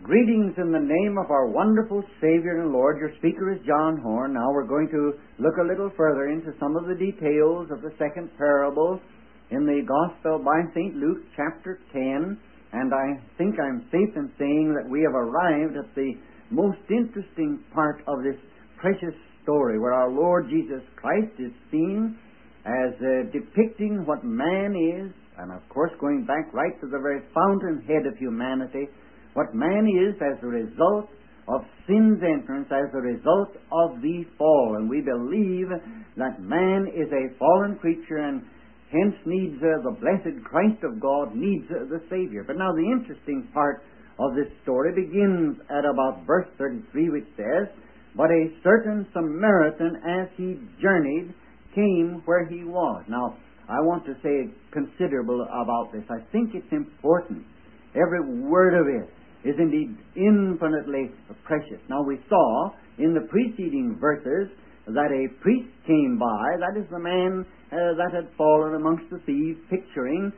Greetings in the name of our wonderful Savior and Lord. Your speaker is John Horn. Now we're going to look a little further into some of the details of the second parable in the Gospel by St. Luke, chapter 10. And I think I'm safe in saying that we have arrived at the most interesting part of this precious story, where our Lord Jesus Christ is seen as depicting what man is, and of course going back right to the very fountainhead of humanity, what man is as a result of sin's entrance, as a result of the fall. And we believe that man is a fallen creature and hence needs the blessed Christ of God, needs the Savior. But now the interesting part of this story begins at about verse 33, which says, "But a certain Samaritan, as he journeyed, came where he was." Now, I want to say considerable about this. I think it's important. Every word of it is indeed infinitely precious. Now, we saw in the preceding verses that a priest came by. That is the man that had fallen amongst the thieves, picturing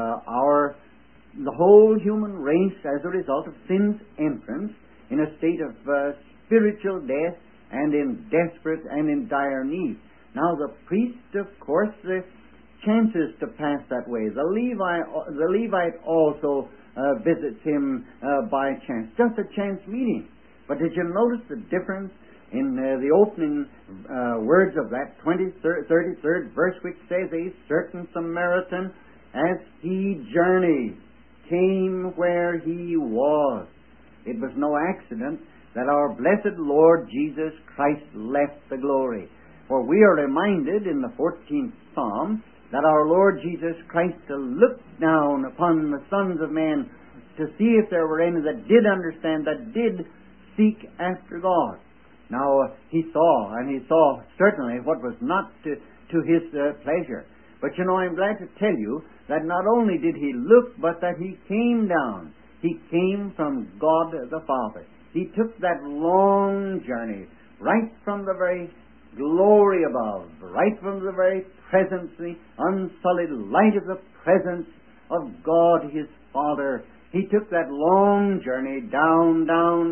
the whole human race as a result of sin's entrance in a state of spiritual death and in desperate and in dire need. Now, the priest, of course, chances to pass that way. The Levite also visits him by chance, just a chance meeting. But did you notice the difference in the opening words of that 33rd verse, which says, "A certain Samaritan, as he journeyed, came where he was." It was no accident that our blessed Lord Jesus Christ left the glory. For we are reminded in the 14th Psalm that our Lord Jesus Christ looked down upon the sons of men to see if there were any that did understand, that did seek after God. Now, he saw certainly what was not to his pleasure. But I'm glad to tell you that not only did he look, but that he came down. He came from God the Father. He took that long journey right from the very glory above, right from the very presence, the unsullied light of the presence of God his Father. He took that long journey down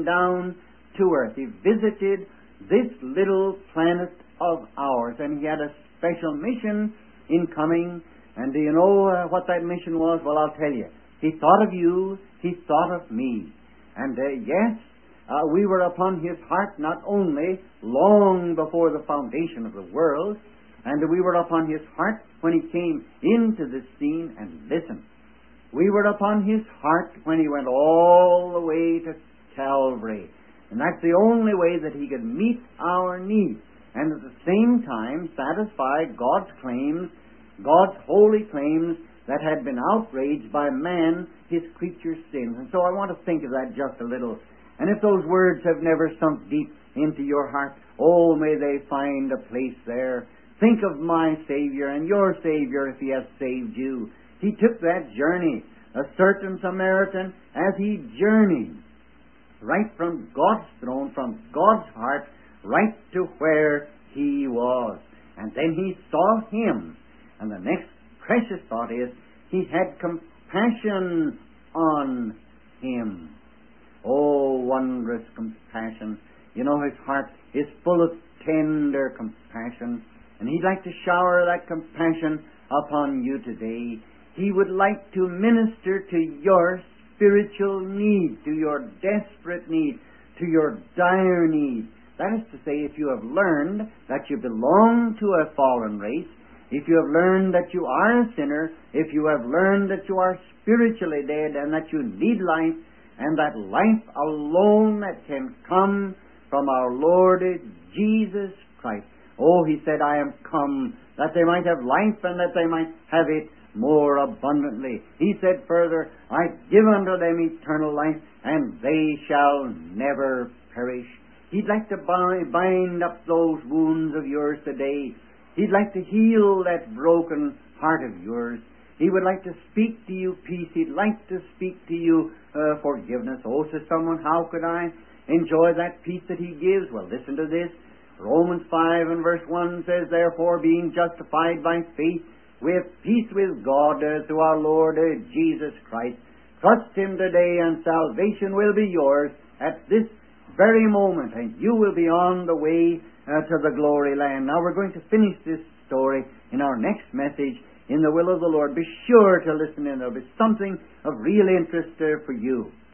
to earth. He visited this little planet of ours, and he had a special mission in coming. And do you know what that mission was? Well, I'll tell you. He thought of you, he thought of me. And yes, we were upon his heart not only long before the foundation of the world, and we were upon his heart when he came into the scene. And listen, we were upon his heart when he went all the way to Calvary. And that's the only way that he could meet our needs and at the same time satisfy God's claims, God's holy claims that had been outraged by man, his creature's sins. And so I want to think of that just a little. And if those words have never sunk deep into your heart, oh, may they find a place there. Think of my Savior and your Savior if he has saved you. He took that journey, a certain Samaritan, as he journeyed right from God's throne, from God's heart, right to where he was. And then he saw him. And the next precious thought is, he had compassion on him. Oh, wondrous compassion. His heart is full of tender compassion. And he'd like to shower that compassion upon you today. He would like to minister to your spiritual need, to your desperate need, to your dire need. That is to say, if you have learned that you belong to a fallen race, if you have learned that you are a sinner, if you have learned that you are spiritually dead and that you need life, and that life alone that can come from our Lord Jesus Christ. Oh, he said, "I am come that they might have life and that they might have it more abundantly." He said further, "I give unto them eternal life, and they shall never perish." He'd like to bind up those wounds of yours today. He'd like to heal that broken heart of yours. He would like to speak to you peace. He'd like to speak to you forgiveness. Oh, says someone, how could I enjoy that peace that he gives? Well, listen to this. Romans 5 and verse 1 says, "Therefore, being justified by faith, we have peace with God through our Lord Jesus Christ. Trust Him today, and salvation will be yours at this very moment, and you will be on the way to the glory land. Now we're going to finish this story in our next message in the will of the Lord. Be sure to listen in. There will be something of real interest there for you.